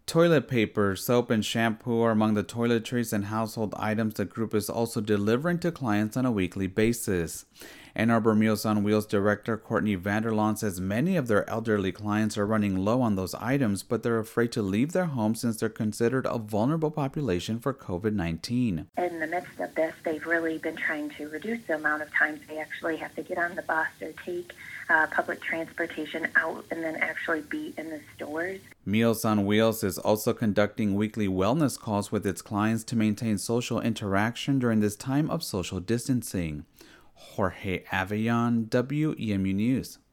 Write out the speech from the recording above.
Toilet paper, soap, and shampoo are among the toiletries and household items the group is also delivering to clients on a weekly basis. Ann Arbor Meals on Wheels director Courtney Vanderlaan says many of their elderly clients are running low on those items, but they're afraid to leave their homes since they're considered a vulnerable population for COVID-19. In the midst of this, they've really been trying to reduce the amount of times they actually have to get on the bus or take public transportation out and then actually be in the stores. Meals on Wheels is also conducting weekly wellness calls with its clients to maintain social interaction during this time of social distancing. Jorge Avellon, WEMU News.